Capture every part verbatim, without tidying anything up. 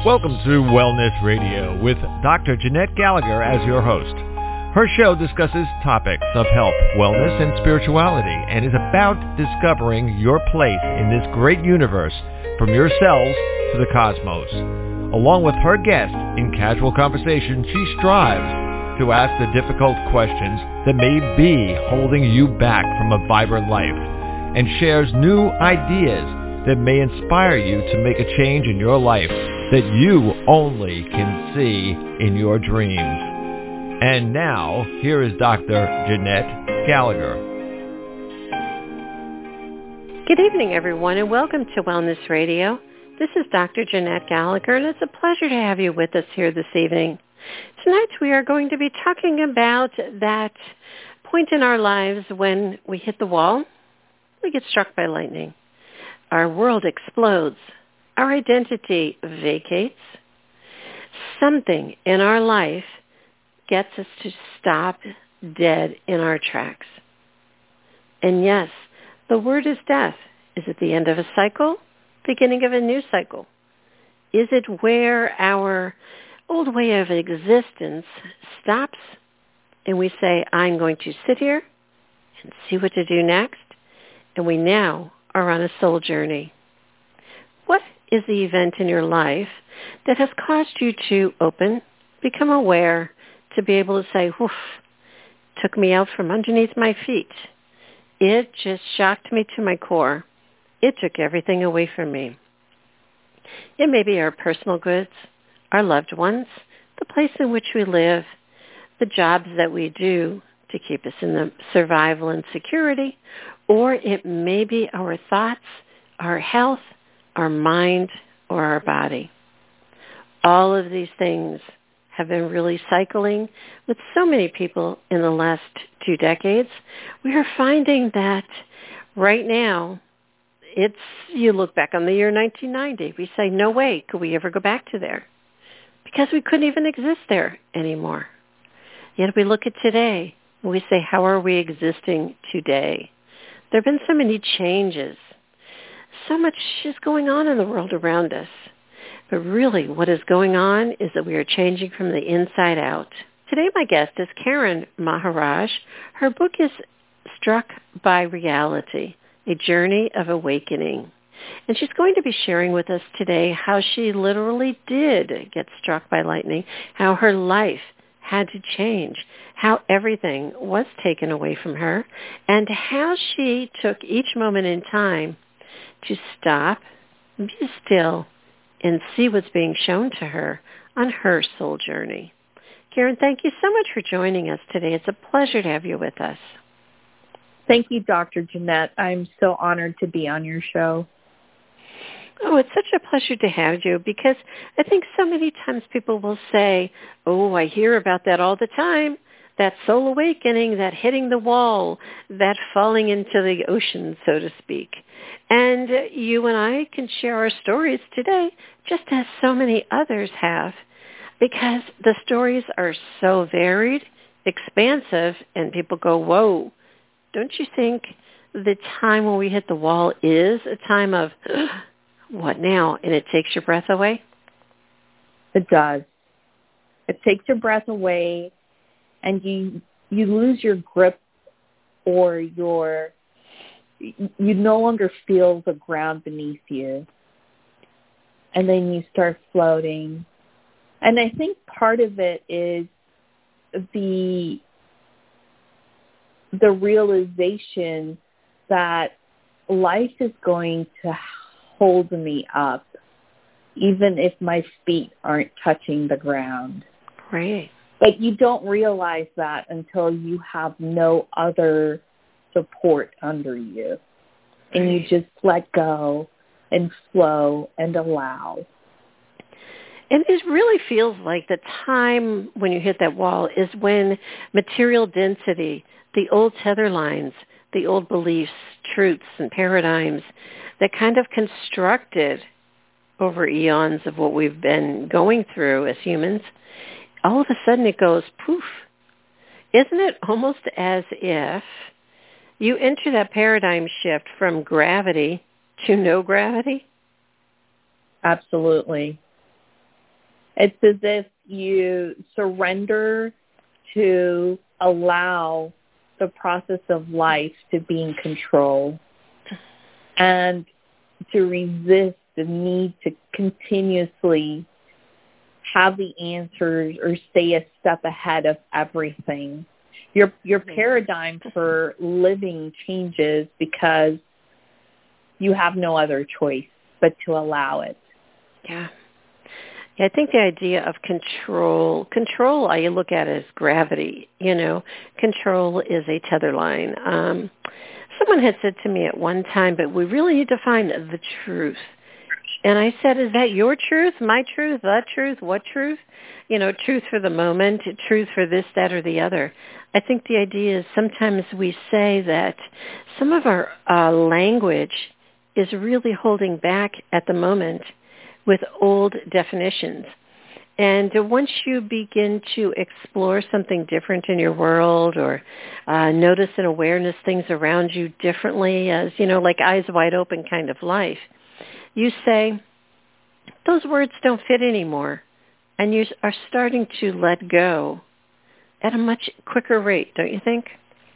Welcome to Wellness Radio with Doctor Jeanette Gallagher as your host. Her show discusses topics of health, wellness, and spirituality and is about discovering your place in this great universe from your cells to the cosmos. Along with her guests in casual conversation, she strives to ask the difficult questions that may be holding you back from a vibrant life and shares new ideas that may inspire you to make a change in your life that you only can see in your dreams. And now, here is Doctor Jeanette Gallagher. Good evening, everyone, and welcome to Wellness Radio. This is Doctor Jeanette Gallagher, and it's a pleasure to have you with us here this evening. Tonight, we are going to be talking about that point in our lives when we hit the wall, we get struck by lightning. Our world explodes. Our identity vacates. Something in our life gets us to stop dead in our tracks. And yes, the word is death. Is it the end of a cycle? Beginning of a new cycle? Is it where our old way of existence stops and we say, I'm going to sit here and see what to do next? And we now are on a soul journey. What is the event in your life that has caused you to open, become aware, to be able to say, whoof, took me out from underneath my feet. It just shocked me to my core. It took everything away from me. It may be our personal goods, our loved ones, the place in which we live, the jobs that we do to keep us in the survival and security, or it may be our thoughts, our health, our mind, or our body. All of these things have been really cycling with so many people in the last two decades. We are finding that right now, it's, you look back on the year nineteen ninety, we say, no way could we ever go back to there because we couldn't even exist there anymore. Yet we look at today and we say, how are we existing today? There have been so many changes. So much is going on in the world around us. But really what is going on is that we are changing from the inside out. Today my guest is Karen Maharaj. Her book is Struck by Reality, A Journey of Awakening. And she's going to be sharing with us today how she literally did get struck by lightning, how her life had to change, how everything was taken away from her, and how she took each moment in time to stop, be still, and see what's being shown to her on her soul journey. Karen, thank you so much for joining us today. It's a pleasure to have you with us. Thank you, Doctor Jeanette. I'm so honored to be on your show. Oh, it's such a pleasure to have you because I think so many times people will say, oh, I hear about that all the time, that soul awakening, that hitting the wall, that falling into the ocean, so to speak. And you and I can share our stories today just as so many others have because the stories are so varied, expansive, and people go, whoa, don't you think the time when we hit the wall is a time of, what now? And it takes your breath away? It does. It takes your breath away, and you you lose your grip or your, you no longer feel the ground beneath you. And then you start floating. And I think part of it is the the realization that life is going to hold me up, even if my feet aren't touching the ground. Right. But you don't realize that until you have no other support under you. And you just let go and flow and allow. And it really feels like the time when you hit that wall is when material density, the old tether lines, the old beliefs, truths, and paradigms that kind of constructed over eons of what we've been going through as humans, all of a sudden it goes poof. Isn't it almost as if you enter that paradigm shift from gravity to no gravity? Absolutely. It's as if you surrender to allow the process of life to be in control and to resist the need to continuously have the answers or stay a step ahead of everything. Your your paradigm for living changes because you have no other choice but to allow it. Yeah. Yeah, I think the idea of control, control I look at as gravity, you know. Control is a tether line. Um, someone had said to me at one time, but we really need to find the truth. And I said, is that your truth, my truth, the truth, what truth? You know, truth for the moment, truth for this, that, or the other. I think the idea is sometimes we say that some of our uh, language is really holding back at the moment with old definitions. And once you begin to explore something different in your world or uh, notice and awareness things around you differently as, you know, like eyes wide open kind of life, you say, those words don't fit anymore. And you are starting to let go at a much quicker rate, don't you think?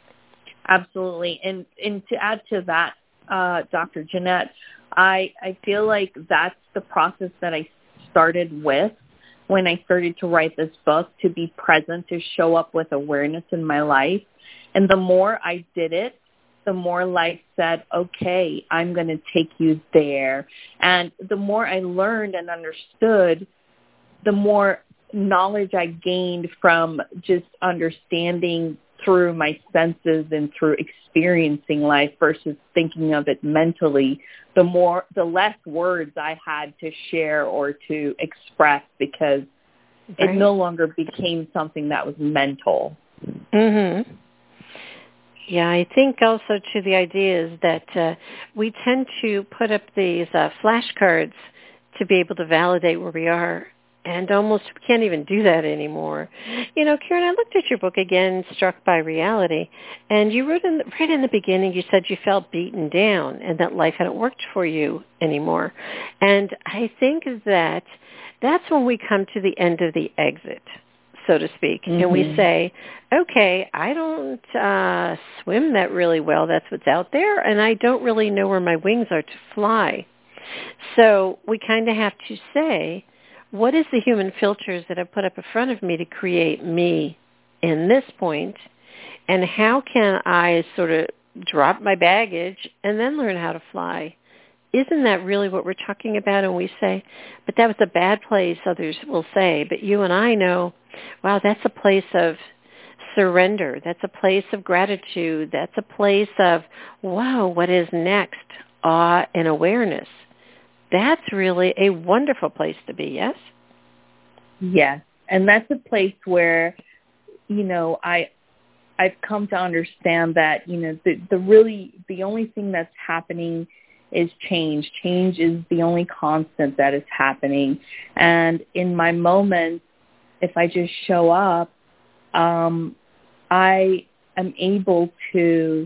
Absolutely. And and to add to that, uh, Doctor Jeanette, I, I feel like that's the process that I started with when I started to write this book, to be present, to show up with awareness in my life. And the more I did it, the more life said, okay, I'm going to take you there. And the more I learned and understood, the more knowledge I gained from just understanding through my senses and through experiencing life versus thinking of it mentally, the more, the less words I had to share or to express because right. It no longer became something that was mental. Mm-hmm. Yeah, I think also to the idea is that uh, we tend to put up these uh, flashcards to be able to validate where we are, and almost can't even do that anymore. You know, Karen, I looked at your book again, Struck by Reality, and you wrote in the, right in the beginning, you said you felt beaten down and that life hadn't worked for you anymore. And I think that that's when we come to the end of the exit, so to speak, mm-hmm. and we say, okay, I don't uh, swim that really well. That's what's out there, and I don't really know where my wings are to fly. So we kind of have to say, what is the human filters that I've put up in front of me to create me in this point, and how can I sort of drop my baggage and then learn how to fly? Isn't that really what we're talking about? And we say, but that was a bad place, others will say. But you and I know, wow, that's a place of surrender. That's a place of gratitude. That's a place of, wow, what is next? Awe and awareness. That's really a wonderful place to be, yes? Yes. And that's a place where, you know, I, I've come to understand that, you know, the, the really, the only thing that's happening is change. Change is the only constant that is happening. And in my moments, if I just show up, um, I am able to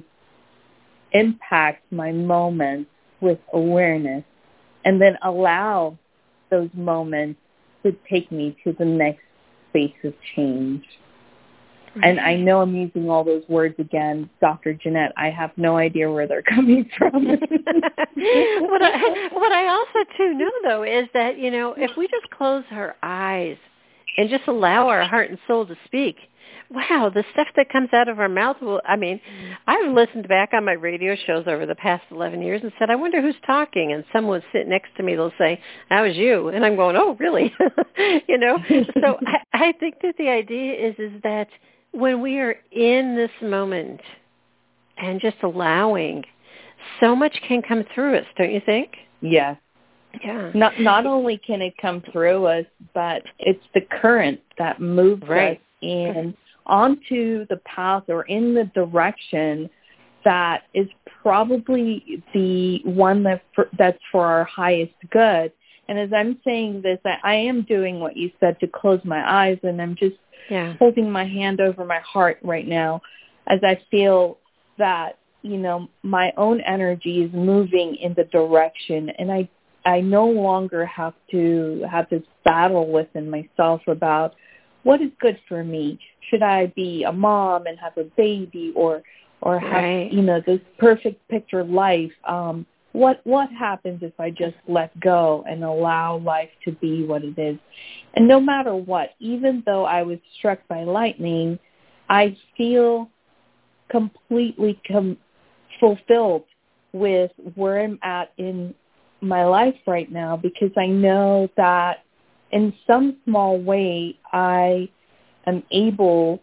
impact my moments with awareness and then allow those moments to take me to the next space of change. Right. And I know I'm using all those words again, Doctor Jeanette. I have no idea where they're coming from. what, I, what I also, too, know, though, is that, you know, if we just close our eyes and just allow our heart and soul to speak, wow, the stuff that comes out of our mouth will, I mean, I've listened back on my radio shows over the past eleven years and said, I wonder who's talking. And someone would sit next to me, they'll say, that was you. And I'm going, oh, really? you know? So I, I think that the idea is, is that when we are in this moment and just allowing, so much can come through us, don't you think? Yes. Yeah. Not not only can it come through us, but it's the current that moves right. us in onto the path or in the direction that is probably the one that for, that's for our highest good. And as I'm saying this, I, I am doing what you said, to close my eyes, and I'm just yeah. holding my hand over my heart right now as I feel that, you know, my own energy is moving in the direction, and I I no longer have to have this battle within myself about what is good for me. Should I be a mom and have a baby, or or have right. you know this perfect picture life? Um, what what happens if I just let go and allow life to be what it is? And no matter what, even though I was struck by lightning, I feel completely com- fulfilled with where I'm at in my life right now, because I know that in some small way I am able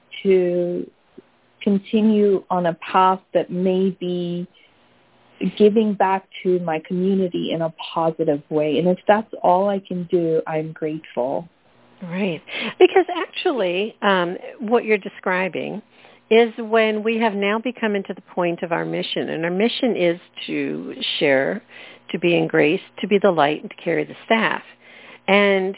to continue on a path that may be giving back to my community in a positive way. And if that's all I can do, I'm grateful. Right. Because actually, um, what you're describing is when we have now become into the point of our mission. And our mission is to share, to be in grace, to be the light, and to carry the staff. And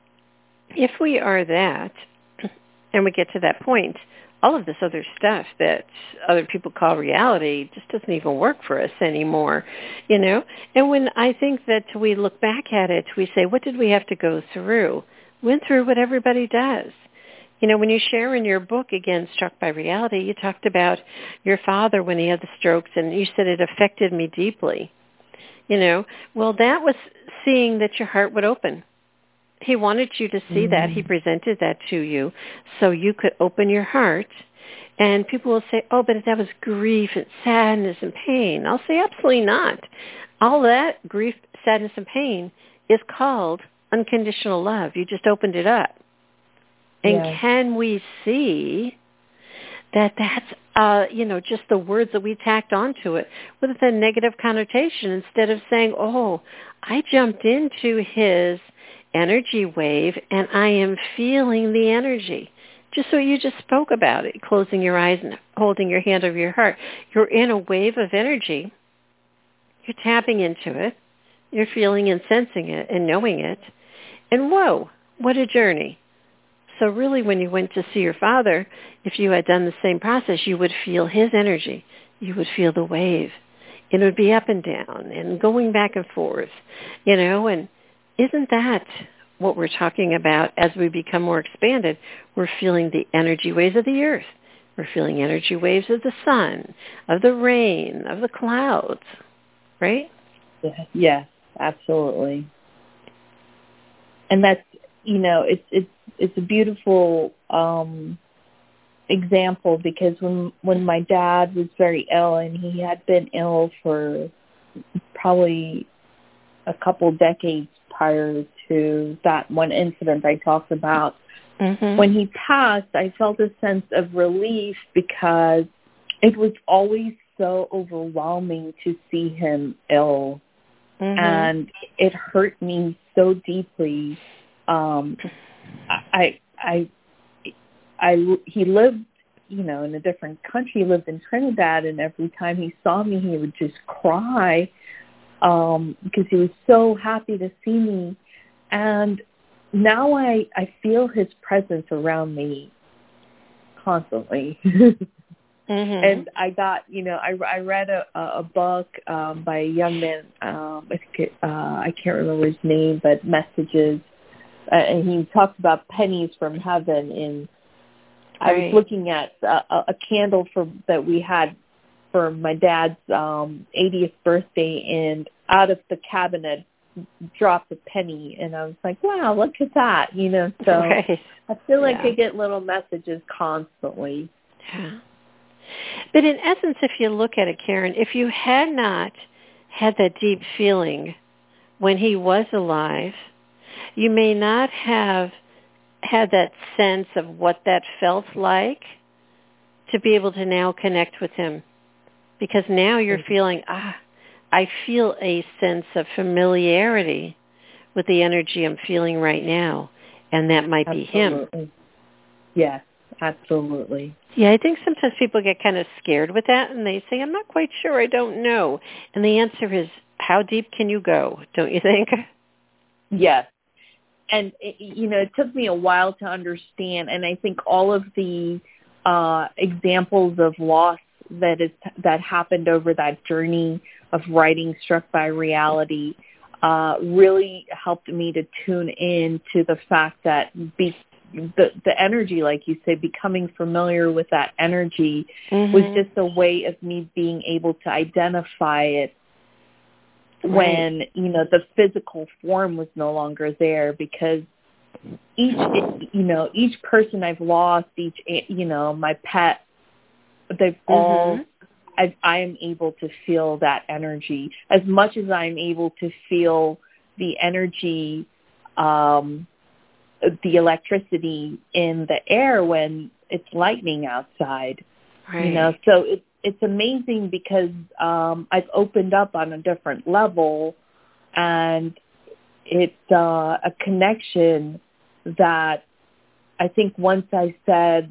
if we are that, and we get to that point, all of this other stuff that other people call reality just doesn't even work for us anymore, you know? And when I think that we look back at it, we say, what did we have to go through? Went through what everybody does. You know, when you share in your book, again, Struck by Reality, you talked about your father when he had the strokes, and you said it affected me deeply. You know, well, that was seeing that your heart would open. He wanted you to see mm. that. He presented that to you so you could open your heart. And people will say, oh, but that was grief and sadness and pain. I'll say, absolutely not. All that grief, sadness, and pain is called unconditional love. You just opened it up. And yes. Can we see that that's, uh, you know, just the words that we tacked onto it with a negative connotation instead of saying, oh, I jumped into his energy wave and I am feeling the energy. Just so you just spoke about it, closing your eyes and holding your hand over your heart. You're in a wave of energy. You're tapping into it. You're feeling and sensing it and knowing it. And whoa, what a journey. So really when you went to see your father, if you had done the same process, you would feel his energy. You would feel the wave. It would be up and down and going back and forth, you know, and isn't that what we're talking about as we become more expanded? We're feeling the energy waves of the earth. We're feeling energy waves of the sun, of the rain, of the clouds, right? Yes, absolutely. And that's, you know, it's it's it's a beautiful um, example, because when when my dad was very ill, and he had been ill for probably a couple decades prior to that one incident I talked about, mm-hmm. when he passed, I felt a sense of relief, because it was always so overwhelming to see him ill. Mm-hmm. And it hurt me so deeply. Um, I, I, I, he lived, you know, in a different country. He lived in Trinidad, and every time he saw me, he would just cry um, because he was so happy to see me. And now I, I feel his presence around me constantly. Mm-hmm. And I got, you know, I, I read a, a book um, by a young man, um, I, think it, uh, I can't remember his name, but Messages, uh, and he talks about pennies from heaven. And I right. was looking at a, a candle for that we had for my dad's um, eightieth birthday, and out of the cabinet dropped a penny, and I was like, wow, look at that, you know. So right. I feel like yeah. I get little messages constantly. Yeah. But in essence, if you look at it, Karen, if you had not had that deep feeling when he was alive, you may not have had that sense of what that felt like to be able to now connect with him. Because now you're feeling, ah, I feel a sense of familiarity with the energy I'm feeling right now, and that might Absolutely. be him. Yes. Absolutely. Yeah, I think sometimes people get kind of scared with that, and they say, I'm not quite sure, I don't know. And the answer is, how deep can you go, don't you think? Yes. And, it, you know, it took me a while to understand, and I think all of the uh, examples of loss that is that happened over that journey of writing Struck by Reality, uh, really helped me to tune in to the fact that be, the, the energy, like you said, becoming familiar with that energy mm-hmm. was just a way of me being able to identify it right. when, you know, the physical form was no longer there, because each, you know, each person I've lost, each, you know, my pet, they've mm-hmm. all, I, I am able to feel that energy as much as I'm able to feel the energy, um, the electricity in the air when it's lightning outside, right. you know, so it, it's amazing because um, I've opened up on a different level, and it's uh, a connection that I think once I said,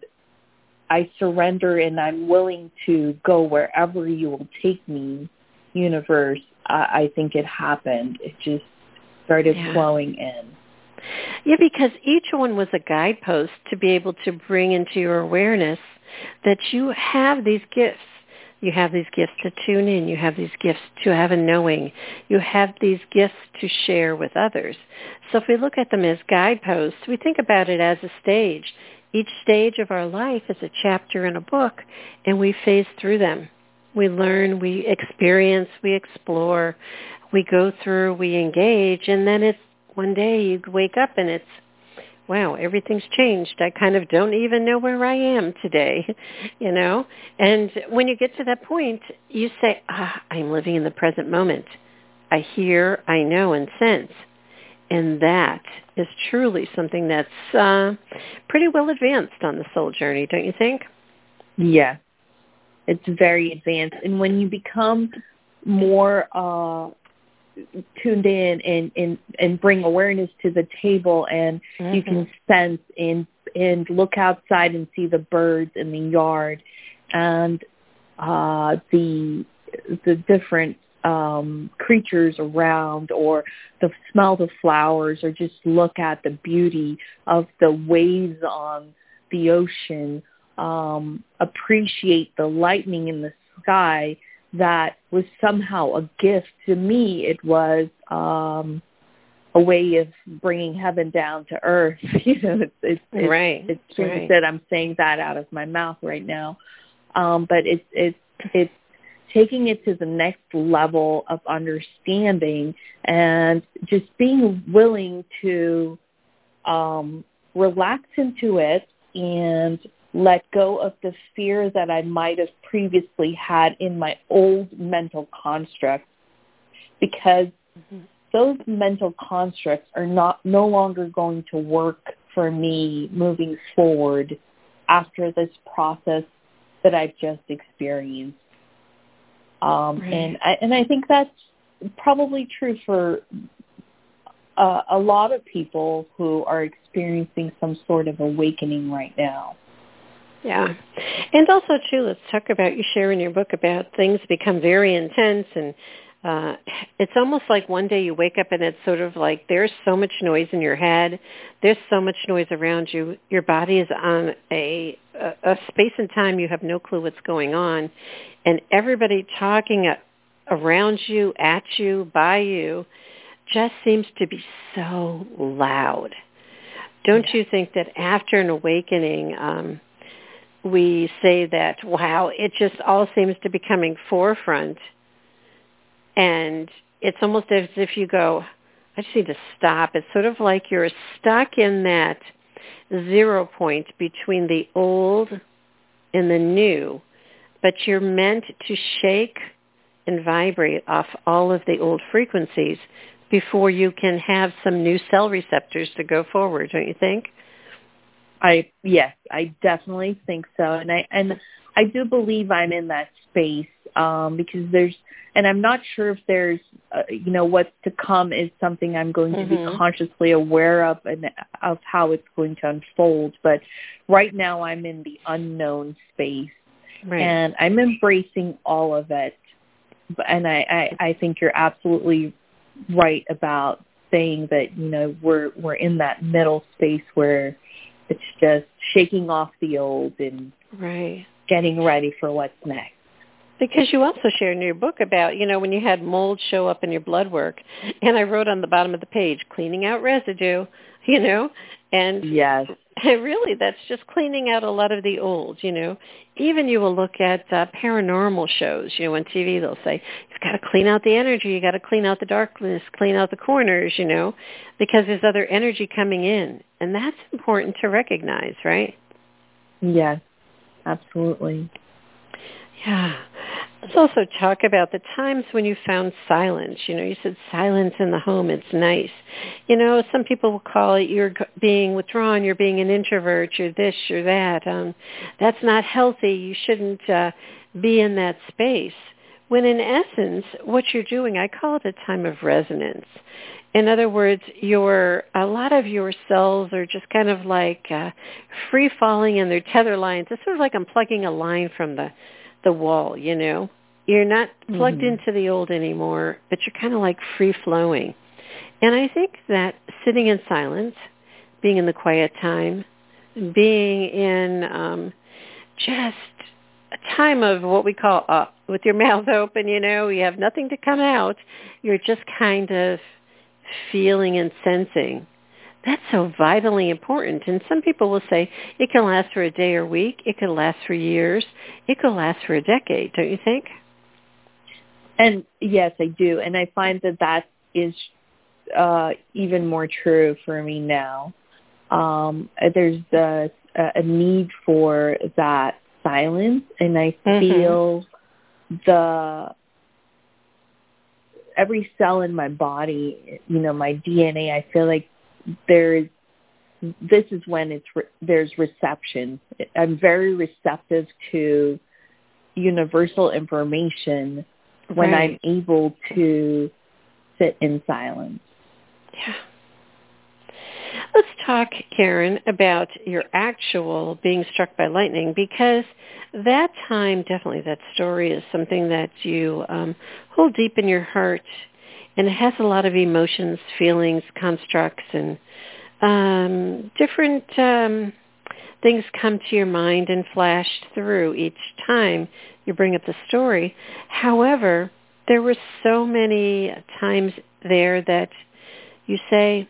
I surrender and I'm willing to go wherever you will take me, universe, I, I think it happened. It just started yeah. flowing in. Yeah, because each one was a guidepost to be able to bring into your awareness that you have these gifts. You have these gifts to tune in. You have these gifts to have a knowing. You have these gifts to share with others. So if we look at them as guideposts, we think about it as a stage. Each stage of our life is a chapter in a book, and we phase through them. We learn, we experience, we explore, we go through, we engage, and then it's one day you wake up and it's, wow, everything's changed. I kind of don't even know where I am today, you know? And when you get to that point, you say, ah, I'm living in the present moment. I hear, I know, and sense. And that is truly something that's uh, pretty well advanced on the soul journey, don't you think? Yeah, it's very advanced. And when you become more uh, tuned in and, and, and bring awareness to the table, and mm-hmm. you can sense and, and look outside and see the birds in the yard and uh, the the different Um, creatures around, or the smell the flowers, or just look at the beauty of the waves on the ocean, um, appreciate the lightning in the sky that was somehow a gift. To me, it was um, a way of bringing heaven down to earth. You know, it's, it's, it's, right. it's true right. that I'm saying that out of my mouth right now, um, but it's it's it's taking it to the next level of understanding and just being willing to um, relax into it and let go of the fear that I might have previously had in my old mental constructs, because mm-hmm. those mental constructs are not no longer going to work for me moving forward after this process that I've just experienced. Um, right. And I and I think that's probably true for uh, a lot of people who are experiencing some sort of awakening right now. Yeah. And also, too, let's talk about, you share in your book about things become very intense, and uh, it's almost like one day you wake up and it's sort of like there's so much noise in your head, there's so much noise around you, your body is on a, a, a space and time, you have no clue what's going on, and everybody talking around you, at you, by you, just seems to be so loud. Don't you think that after an awakening, um, we say that, wow, it just all seems to be coming forefront, and it's almost as if you go, I just need to stop. It's sort of like you're stuck in that zero point between the old and the new, but you're meant to shake and vibrate off all of the old frequencies before you can have some new cell receptors to go forward, don't you think? I yes, I definitely think so, and I and I do believe I'm in that space um, because there's, and I'm not sure if there's, uh, you know, what's to come is something I'm going mm-hmm. to be consciously aware of and of how it's going to unfold. But right now, I'm in the unknown space, right. and I'm embracing all of it. And I, I, I think you're absolutely right about saying that, you know, we're we're in that middle space where it's just shaking off the old and right. getting ready for what's next. Because you also shared in your book about, you know, when you had mold show up in your blood work, and I wrote on the bottom of the page, cleaning out residue, you know, and yes. really that's just cleaning out a lot of the old, you know. Even you will look at uh, paranormal shows, you know, on T V they'll say, you've got to clean out the energy, you've got to clean out the darkness, clean out the corners, you know, because there's other energy coming in. And that's important to recognize, right? Yes, absolutely. Yeah. Let's also talk about the times when you found silence. You know, you said silence in the home, it's nice. You know, some people will call it you're being withdrawn, you're being an introvert, you're this, you're that. Um, that's not healthy. You shouldn't uh, be in that space. When in essence, what you're doing, I call it a time of resonance. In other words, your a lot of your cells are just kind of like uh, free-falling in their tether lines. It's sort of like unplugging a line from the the wall, you know. You're not plugged mm-hmm. into the old anymore, but you're kind of like free-flowing. And I think that sitting in silence, being in the quiet time, being in um, just a time of what we call uh, with your mouth open, you know, you have nothing to come out. You're just kind of feeling and sensing. That's so vitally important. And some people will say it can last for a day or a week. It could last for years. It could last for a decade, don't you think? And yes, I do. And I find that that is uh, even more true for me now. Um, there's a, a need for that silence, and I mm-hmm. feel the every cell in my body, you know, my D N A, I feel like there's, this is when it's, re- there's reception. I'm very receptive to universal information when right. I'm able to sit in silence. Yeah. Let's talk, Karen, about your actual being struck by lightning, because that time, definitely that story is something that you um, hold deep in your heart, and it has a lot of emotions, feelings, constructs, and um, different um, things come to your mind and flash through each time you bring up the story. However, there were so many times there that you say,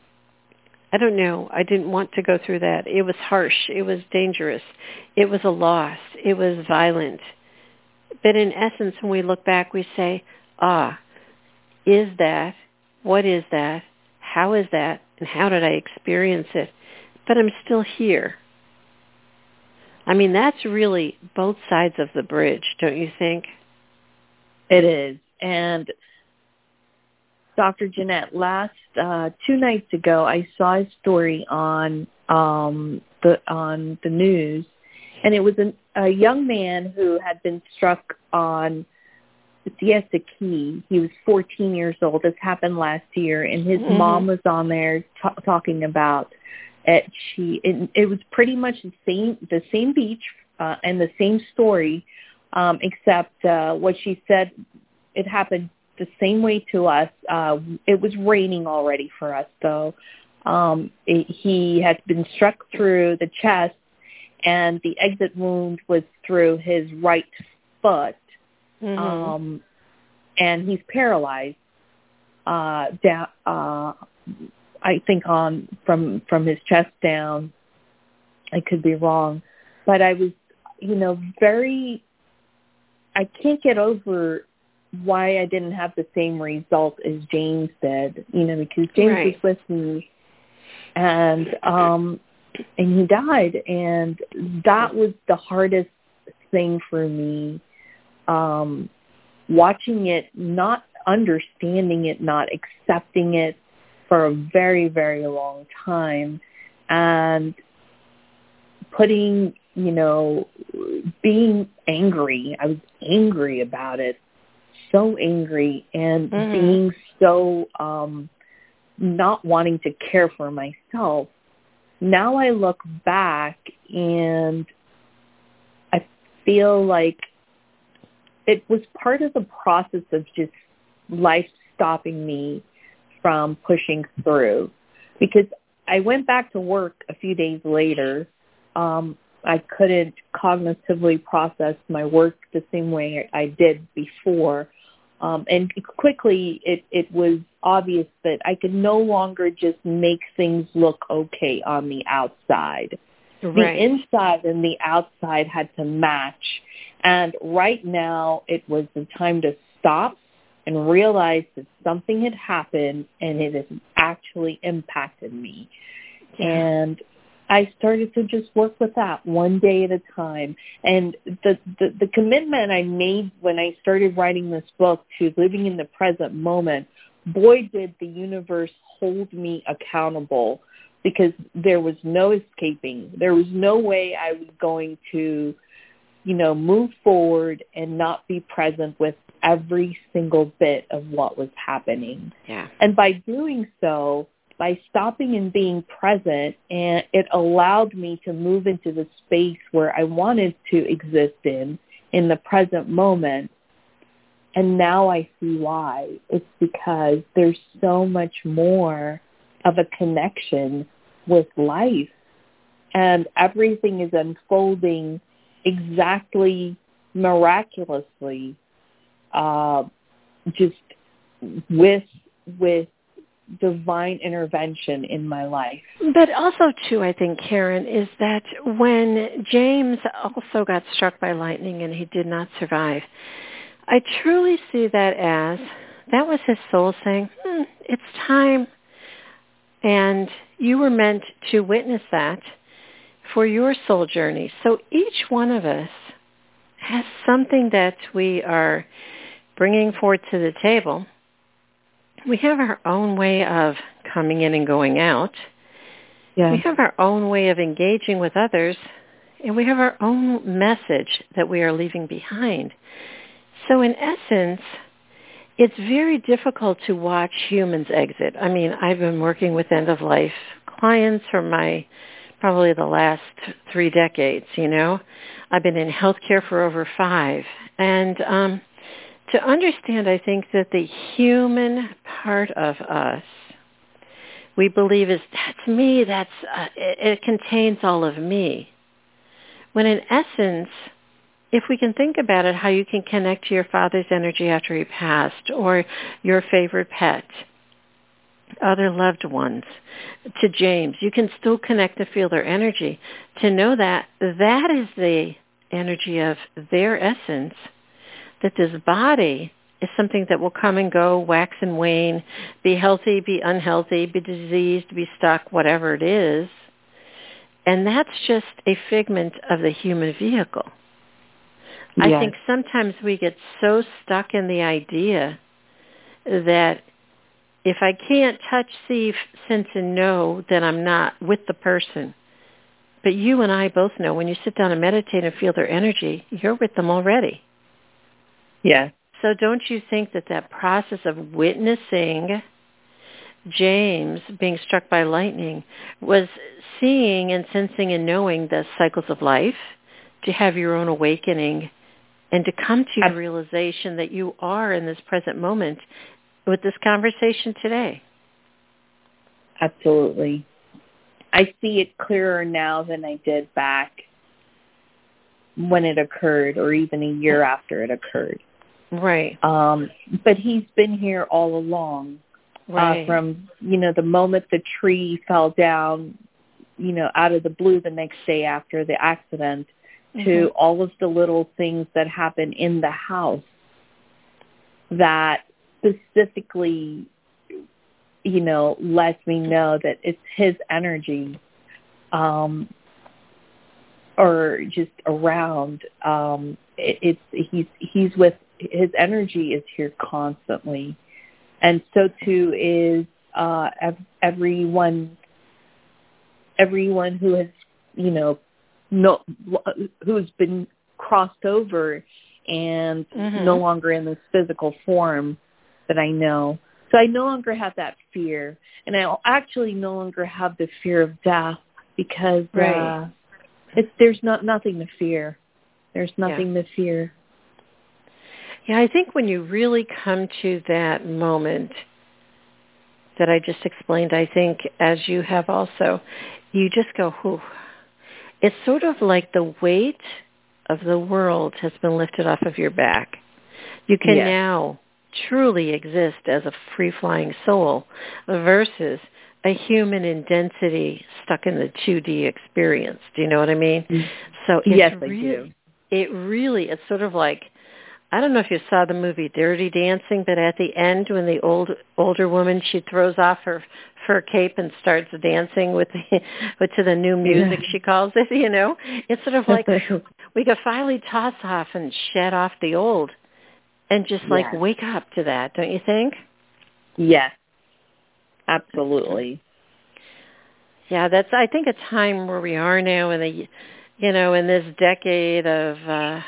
I don't know, I didn't want to go through that. It was harsh. It was dangerous. It was a loss. It was violent. But in essence, when we look back, we say, ah, is that? What is that? How is that? And how did I experience it? But I'm still here. I mean, that's really both sides of the bridge, don't you think? It is. And Doctor Jeanette, last uh, two nights ago, I saw a story on um, the on the news, and it was an, a young man who had been struck on Siesta Key. He was fourteen years old. This happened last year, and his mm-hmm. mom was on there t- talking about it. She it, it was pretty much the same the same beach uh, and the same story, um, except uh, what she said. It happened the same way to us. Uh, it was raining already for us, though. Um, it, he had been struck through the chest, and the exit wound was through his right foot. Mm-hmm. Um, and he's paralyzed uh, down. Uh, I think on from from his chest down. I could be wrong, but I was, you know, very. I can't get over why I didn't have the same result as James did, you know, because James right. was with me, and um, and he died, and that was the hardest thing for me. Um, watching it, not understanding it, not accepting it for a very, very long time, and putting, you know, being angry. I was angry about it. So angry and mm-hmm. being so um, not wanting to care for myself. Now I look back and I feel like it was part of the process of just life stopping me from pushing through. Because I went back to work a few days later. Um, I couldn't cognitively process my work the same way I did before. Um, and quickly, it, it was obvious that I could no longer just make things look okay on the outside. Right. The inside and the outside had to match. And right now, it was the time to stop and realize that something had happened and it has actually impacted me. Yeah. And I started to just work with that one day at a time. And the, the, the commitment I made when I started writing this book to living in the present moment, boy, did the universe hold me accountable, because there was no escaping. There was no way I was going to, you know, move forward and not be present with every single bit of what was happening. Yeah. And by doing so, by stopping and being present, and it allowed me to move into the space where I wanted to exist in, in the present moment. And now I see why. It's because there's so much more of a connection with life, and everything is unfolding exactly miraculously, uh, just with with divine intervention in my life. But also, too, I think, Karen, is that when James also got struck by lightning and he did not survive, I truly see that as that was his soul saying, hmm, it's time. And you were meant to witness that for your soul journey. So each one of us has something that we are bringing forward to the table. We have our own way of coming in and going out. Yeah. We have our own way of engaging with others, and we have our own message that we are leaving behind. So in essence, it's very difficult to watch humans exit. I mean, I've been working with end-of-life clients for my probably the last three decades, you know. I've been in healthcare for over five. And um, to understand, I think that the human part of us, we believe is, that's me, that's uh, it, it contains all of me. When in essence, if we can think about it, how you can connect to your father's energy after he passed, or your favorite pet, other loved ones, to James, you can still connect to feel their energy, to know that that is the energy of their essence, that this body is something that will come and go, wax and wane, be healthy, be unhealthy, be diseased, be stuck, whatever it is. And that's just a figment of the human vehicle. Yes. I think sometimes we get so stuck in the idea that if I can't touch, see, sense, and know, then I'm not with the person. But you and I both know when you sit down and meditate and feel their energy, you're with them already. Yeah. So don't you think that that process of witnessing James being struck by lightning was seeing and sensing and knowing the cycles of life, to have your own awakening, and to come to your realization that you are in this present moment with this conversation today? Absolutely. I see it clearer now than I did back when it occurred, or even a year after it occurred. Right. Um, but he's been here all along. Right. Uh, from, you know, the moment the tree fell down, you know, out of the blue the next day after the accident, mm-hmm. to all of the little things that happen in the house that specifically, you know, lets me know that it's his energy, um, or just around. Um, it, it's he's he's with his energy is here constantly, and so too is uh, everyone. Everyone who has, you know, no, who's been crossed over and mm-hmm. no longer in this physical form that I know. So I no longer have that fear, and I actually no longer have the fear of death, because right. uh, it's, there's not nothing to fear. There's nothing yeah. to fear. Yeah, I think when you really come to that moment that I just explained, I think as you have also, you just go, whew. it's sort of like the weight of the world has been lifted off of your back. You can yes. now truly exist as a free-flying soul versus a human in density stuck in the two D experience. Do you know what I mean? So it's yes, really, I do. It really, it's sort of like, I don't know if you saw the movie Dirty Dancing, but at the end when the old older woman, she throws off her fur cape and starts dancing with, the, with to the new music, she calls it, you know? It's sort of like we could finally toss off and shed off the old and just like yes. wake up to that, don't you think? Yes, absolutely. Yeah, that's, I think, a time where we are now in the, you know, in this decade of uh,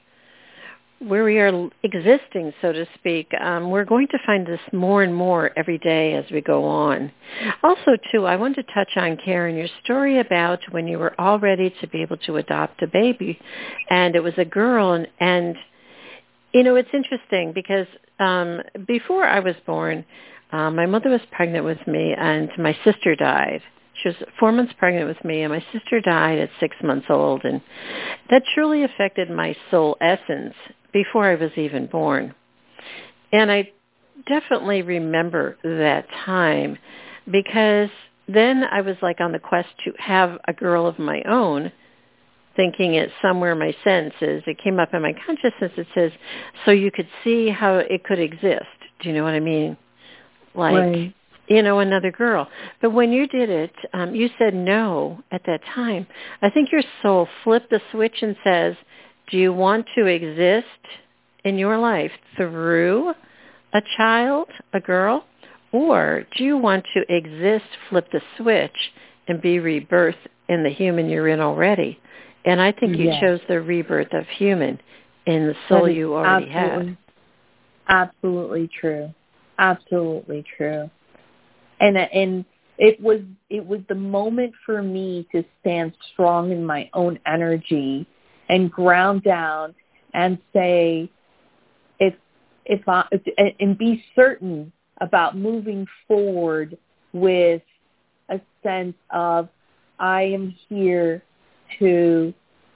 where we are existing, so to speak. Um, we're going to find this more and more every day as we go on. Also, too, I wanted to touch on, Karen, your story about when you were all ready to be able to adopt a baby, and it was a girl, and, and you know, it's interesting because um, before I was born, um, my mother was pregnant with me, and my sister died. She was four months pregnant with me, and my sister died at six months old, and that truly affected my soul essence before I was even born. And I definitely remember that time because then I was like on the quest to have a girl of my own, thinking it somewhere in my senses. It came up in my consciousness. It says, so you could see how it could exist. Do you know what I mean? Like... Right. you know, another girl. But when you did it, um, you said no at that time. I think your soul flipped the switch and says, do you want to exist in your life through a child, a girl, or do you want to exist, flip the switch, and be rebirthed in the human you're in already? And I think you yes. chose the rebirth of human in the soul you already absolutely, had. Absolutely true. Absolutely true. And and it was it was the moment for me to stand strong in my own energy and ground down and say, if if I and be certain about moving forward with a sense of I am here to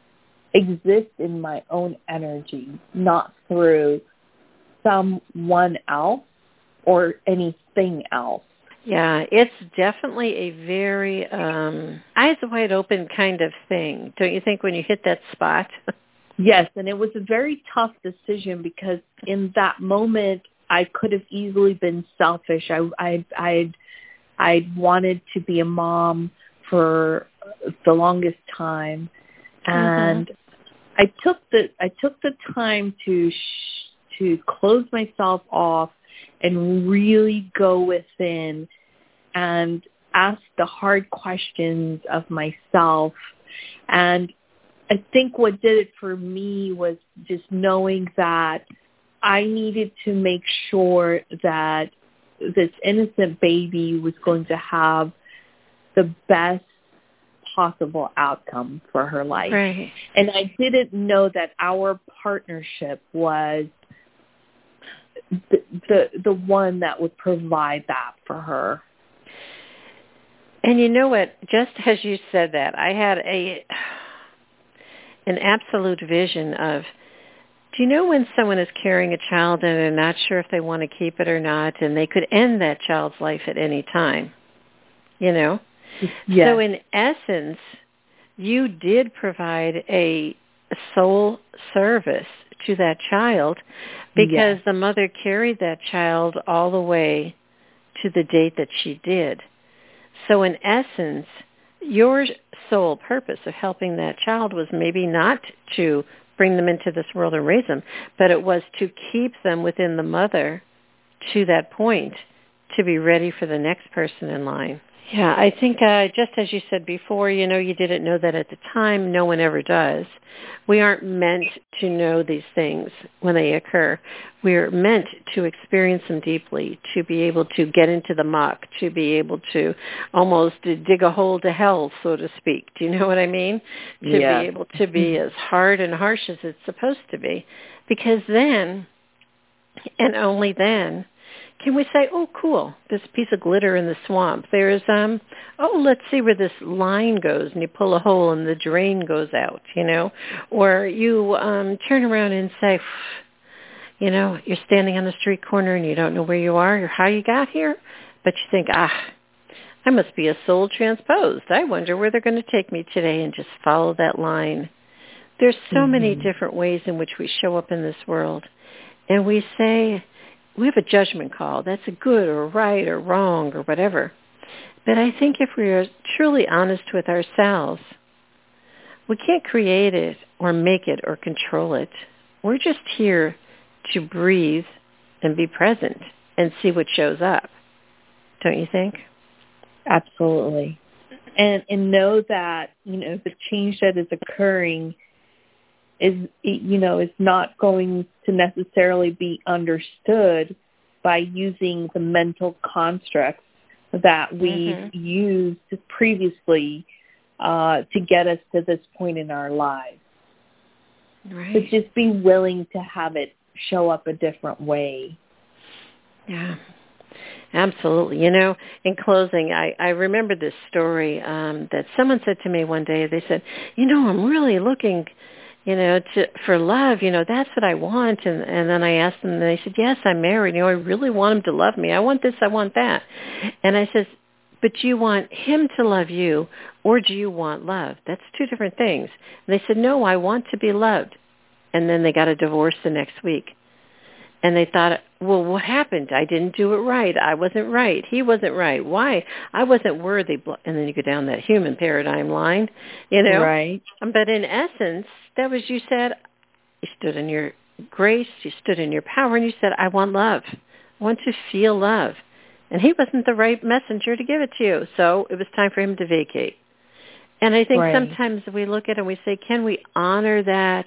exist in my own energy, not through someone else or anything else. Yeah, it's definitely a very um, eyes wide open kind of thing, don't you think, when you hit that spot? Yes, and it was a very tough decision because in that moment I could have easily been selfish. I I I I wanted to be a mom for the longest time, and mm-hmm. I took the I took the time to sh- to close myself off and really go within and ask the hard questions of myself. And I think what did it for me was just knowing that I needed to make sure that this innocent baby was going to have the best possible outcome for her life. Right. And I didn't know that our partnership was the, the the one that would provide that for her. And you know what? Just as you said that, I had a an absolute vision of, do you know when someone is carrying a child and they're not sure if they want to keep it or not, and they could end that child's life at any time, you know? Yes. So in essence, you did provide a soul service to that child because yes. the mother carried that child all the way to the date that she did. So in essence, your sole purpose of helping that child was maybe not to bring them into this world and raise them, but it was to keep them within the mother to that point to be ready for the next person in line. Yeah, I think uh, just as you said before, you know, you didn't know that at the time. No one ever does. We aren't meant to know these things when they occur. We're meant to experience them deeply, to be able to get into the muck, to be able to almost dig a hole to hell, so to speak. Do you know what I mean? To yeah. be able to be as hard and harsh as it's supposed to be. Because then, and only then, can we say, oh, cool, there's a piece of glitter in the swamp. There's, um, oh, let's see where this line goes, and you pull a hole and the drain goes out, you know. Or you um, turn around and say, you know, you're standing on the street corner and you don't know where you are or how you got here, but you think, ah, I must be a soul transposed. I wonder where they're going to take me today, and just follow that line. There's so mm-hmm. many different ways in which we show up in this world. And we say, we have a judgment call. That's a good or right or wrong or whatever. But I think if we are truly honest with ourselves, we can't create it or make it or control it. We're just here to breathe and be present and see what shows up. Don't you think? Absolutely. And and know that, you know, the change that is occurring is, you know, is not going to necessarily be understood by using the mental constructs that we've mm-hmm. used previously uh, to get us to this point in our lives. Right. But just be willing to have it show up a different way. Yeah. Absolutely. You know, in closing, I, I remember this story um, that someone said to me one day. They said, you know, I'm really looking, you know, to, for love. You know, that's what I want. And, and then I asked them, and they said, yes, I'm married. You know, I really want him to love me. I want this, I want that. And I said, but do you want him to love you, or do you want love? That's two different things. And they said, no, I want to be loved. And then they got a divorce the next week. And they thought, well, what happened? I didn't do it right. I wasn't right. He wasn't right. Why? I wasn't worthy. And then you go down that human paradigm line, you know. Right. But in essence, that was, you said, you stood in your grace, you stood in your power, and you said, I want love. I want to feel love. And he wasn't the right messenger to give it to you. So it was time for him to vacate. And I think right. sometimes we look at it and we say, can we honor that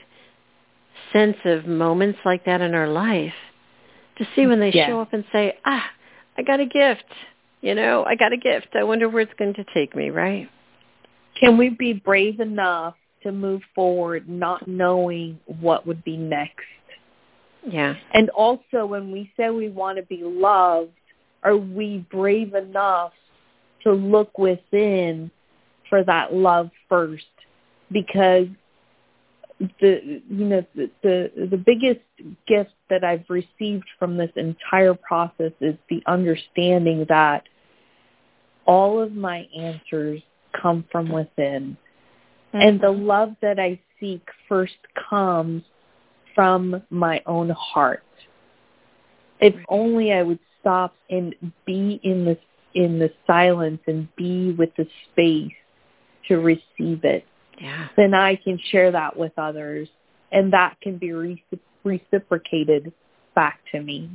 sense of moments like that in our life, to see when they yeah. show up and say, ah, I got a gift, you know, I got a gift. I wonder where it's going to take me, right? Can we be brave enough to move forward not knowing what would be next? Yeah. And also when we say we want to be loved, are we brave enough to look within for that love first? Because the you know the, the the biggest gift that I've received from this entire process is the understanding that all of my answers come from within. Mm-hmm. And the love that I seek first comes from my own heart. If only I would stop and be in the in the silence and be with the space to receive it. Yeah. Then I can share that with others, and that can be re- reciprocated back to me.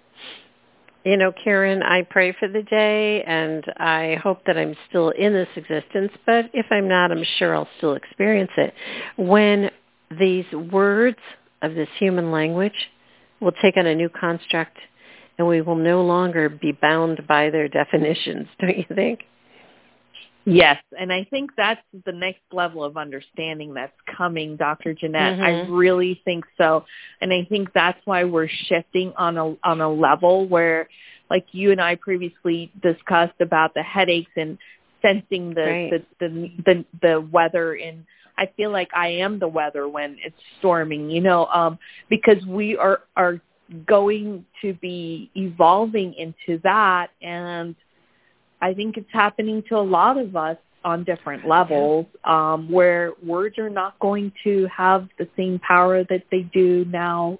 You know, Karen, I pray for the day, and I hope that I'm still in this existence, but if I'm not, I'm sure I'll still experience it. When these words of this human language will take on a new construct, and we will no longer be bound by their definitions, don't you think? Yes, and I think that's the next level of understanding that's coming, Doctor Jeanette. Mm-hmm. I really think so, and I think that's why we're shifting on a on a level where, like you and I previously discussed about the headaches and sensing the right. the, the the the weather. And I feel like I am the weather when it's storming, you know, um, because we are are going to be evolving into that. And I think it's happening to a lot of us on different levels, um, where words are not going to have the same power that they do now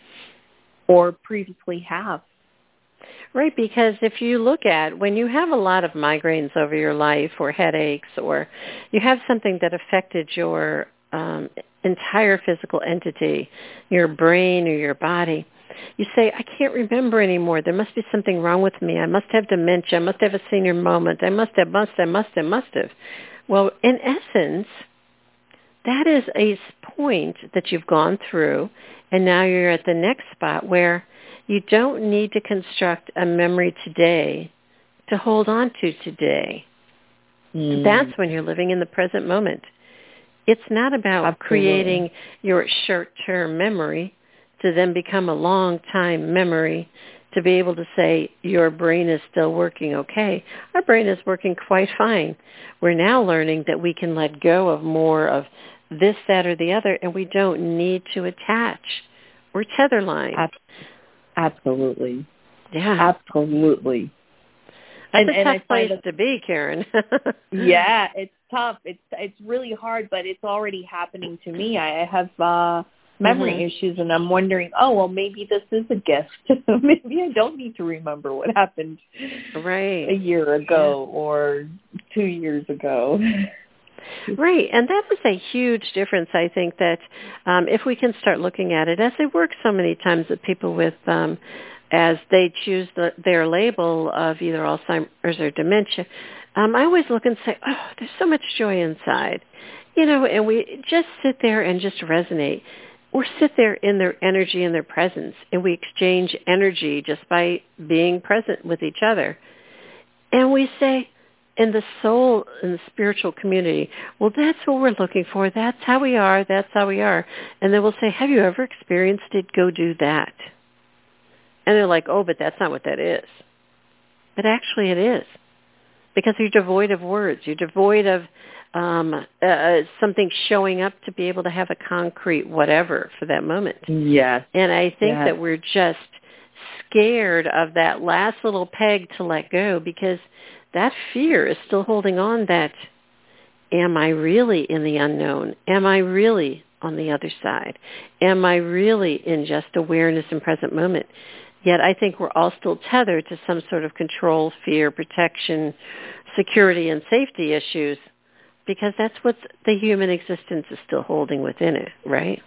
or previously have. Right, because if you look at when you have a lot of migraines over your life or headaches, or you have something that affected your um, entire physical entity, your brain or your body, you say, I can't remember anymore. There must be something wrong with me. I must have dementia. I must have a senior moment. I must have, must have, must have, must have. Well, in essence, that is a point that you've gone through, and now you're at the next spot where you don't need to construct a memory today to hold on to today. Mm. That's when you're living in the present moment. It's not about Absolutely. creating your short-term memory to then become a long-time memory to be able to say your brain is still working okay. Our brain is working quite fine. We're now learning that we can let go of more of this, that, or the other, and we don't need to attach or tether line. Absolutely. Yeah. Absolutely. That's and, a and tough I place find that, to be, Karen. Yeah, it's tough. It's it's really hard, but it's already happening to me. I have uh, memory mm-hmm. issues, and I'm wondering, oh, well, maybe this is a gift. Maybe I don't need to remember what happened right. a year ago yeah. or two years ago. Right, and that is a huge difference, I think, that um, if we can start looking at it, as I work so many times with people with, um, as they choose the, their label of either Alzheimer's or dementia, um, I always look and say, oh, there's so much joy inside, you know, and we just sit there and just resonate. Or sit there in their energy and their presence, and we exchange energy just by being present with each other. And we say, in the soul, in the spiritual community, well, that's what we're looking for. That's how we are. That's how we are. And then we'll say, have you ever experienced it? Go do that. And they're like, oh, but that's not what that is. But actually it is. Because you're devoid of words. You're devoid of um, uh, something showing up to be able to have a concrete whatever for that moment. Yes. And I think yes. that we're just scared of that last little peg to let go because that fear is still holding on that, am I really in the unknown? Am I really on the other side? Am I really in just awareness and present moment? Yet I think we're all still tethered to some sort of control, fear, protection, security, and safety issues because that's what the human existence is still holding within it, right?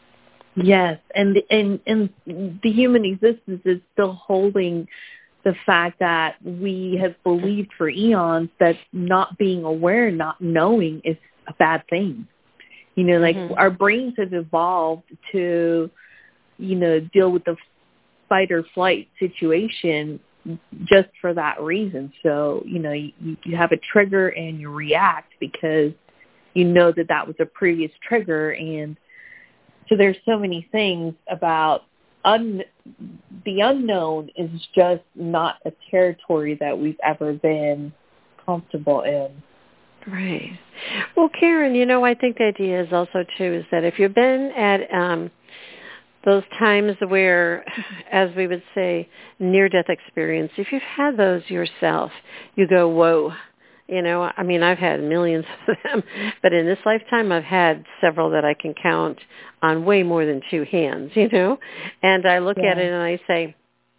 Yes, and and and the human existence is still holding the fact that we have believed for eons that not being aware, not knowing is a bad thing. You know, like mm-hmm. our brains have evolved to, you know, deal with the fight or flight situation just for that reason. So, you know, you, you have a trigger and you react because you know that that was a previous trigger. And so there's so many things about Un, the unknown is just not a territory that we've ever been comfortable in. Right. Well, Karen, you know, I think the idea is also, too, is that if you've been at um, those times where, as we would say, near-death experience, if you've had those yourself, you go, whoa. You know, I mean, I've had millions of them, but in this lifetime I've had several that I can count on way more than two hands, you know, and I look yeah. at it and I say,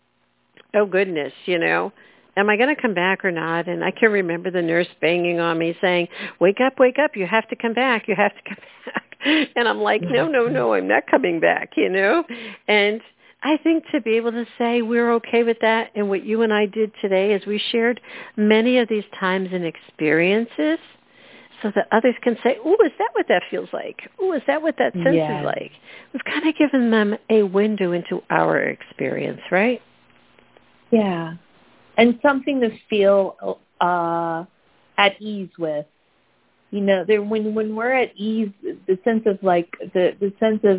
oh, goodness, you know, am I going to come back or not? And I can remember the nurse banging on me saying, wake up, wake up, you have to come back, you have to come back. And I'm like, no, no, no, I'm not coming back, you know, and I think to be able to say we're okay with that, and what you and I did today is we shared many of these times and experiences so that others can say, oh, is that what that feels like? Oh, is that what that sense yeah. is like? We've kind of given them a window into our experience, right? Yeah. And something to feel uh, at ease with. You know, there, when when we're at ease, the sense of like, the, the sense of,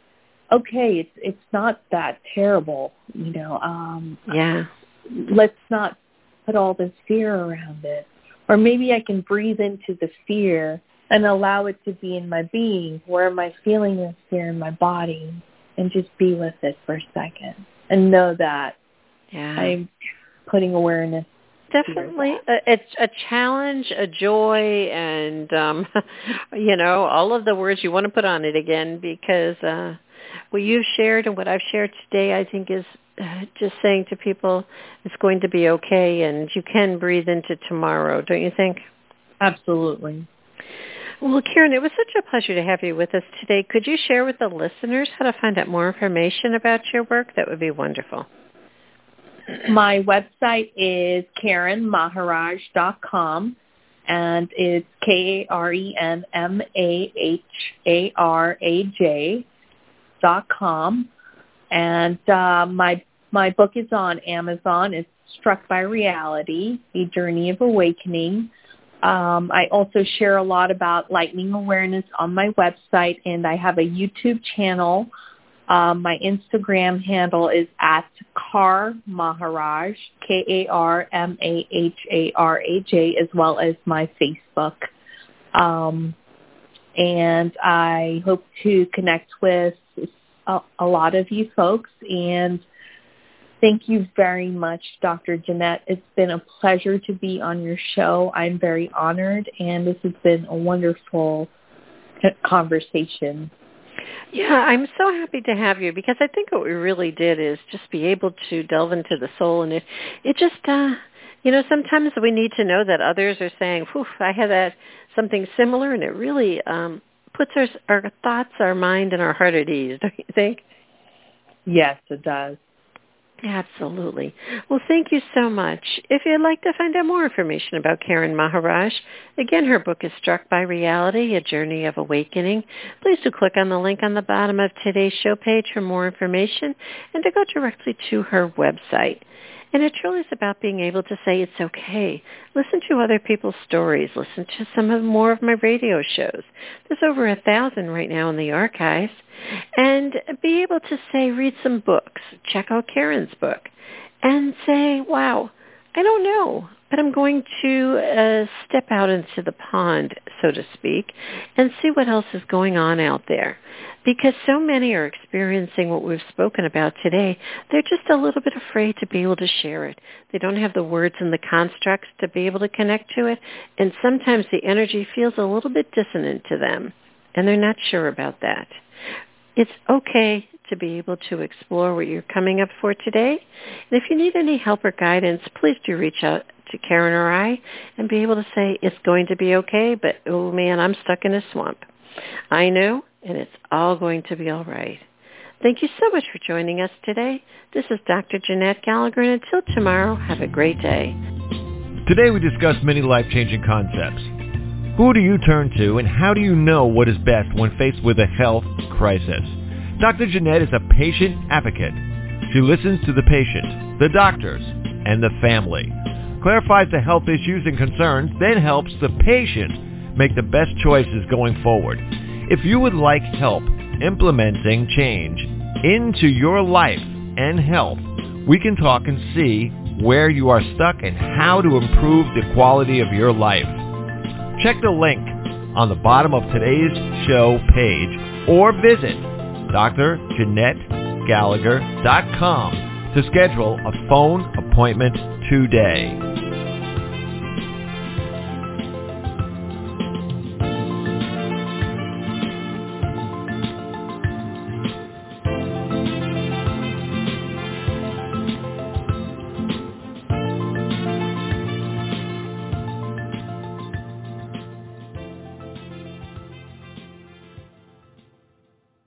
okay, it's it's not that terrible, you know. Um, yeah. Let's not put all this fear around it. Or maybe I can breathe into the fear and allow it to be in my being. Where am I feeling this fear in my body? And just be with it for a second. And know that yeah. I'm putting awareness. Definitely. It's a challenge, a joy, and, um, you know, all of the words you want to put on it again because uh, what you've shared and what I've shared today, I think, is uh, just saying to people it's going to be okay and you can breathe into tomorrow, don't you think? Absolutely. Well, Karen, it was such a pleasure to have you with us today. Could you share with the listeners how to find out more information about your work? That would be wonderful. My website is karen maharaj dot com, and it's K A R E N M A H A R A J dot com. And uh, my my book is on Amazon. It's Struck by Reality, A Journey of Awakening. Um, I also share a lot about lightning awareness on my website, and I have a YouTube channel Um, my Instagram handle is at Kar Maharaj, K A R M A H A R A J, as well as my Facebook. Um, and I hope to connect with a, a lot of you folks. And thank you very much, Doctor Jeanette. It's been a pleasure to be on your show. I'm very honored, and this has been a wonderful conversation. Yeah, I'm so happy to have you, because I think what we really did is just be able to delve into the soul, and it, it just, uh, you know, sometimes we need to know that others are saying, whew, I had that something similar, and it really um, puts our, our thoughts, our mind, and our heart at ease, don't you think? Yes, it does. Absolutely. Well, thank you so much. If you'd like to find out more information about Karen Maharaj, again, her book is Struck by Reality, A Journey of Awakening. Please do click on the link on the bottom of today's show page for more information and to go directly to her website. And it truly is about being able to say it's okay. Listen to other people's stories. Listen to some of more of my radio shows. There's over a thousand right now in the archives. And be able to say, read some books. Check out Karen's book. And say, wow, I don't know, but I'm going to uh, step out into the pond, so to speak, and see what else is going on out there. Because so many are experiencing what we've spoken about today, they're just a little bit afraid to be able to share it. They don't have the words and the constructs to be able to connect to it, and sometimes the energy feels a little bit dissonant to them, and they're not sure about that. It's okay to be able to explore what you're coming up for today. And if you need any help or guidance, please do reach out to Karen or I and be able to say, it's going to be okay, but, oh, man, I'm stuck in a swamp. I know, and it's all going to be all right. Thank you so much for joining us today. This is Doctor Jeanette Gallagher, and until tomorrow, have a great day. Today we discussed many life-changing concepts. Who do you turn to, and how do you know what is best when faced with a health crisis? Doctor Jeanette is a patient advocate. She listens to the patient, the doctors, and the family, clarifies the health issues and concerns, then helps the patient make the best choices going forward. If you would like help implementing change into your life and health, we can talk and see where you are stuck and how to improve the quality of your life. Check the link on the bottom of today's show page or visit D R Jeanette Gallagher dot com to schedule a phone appointment today.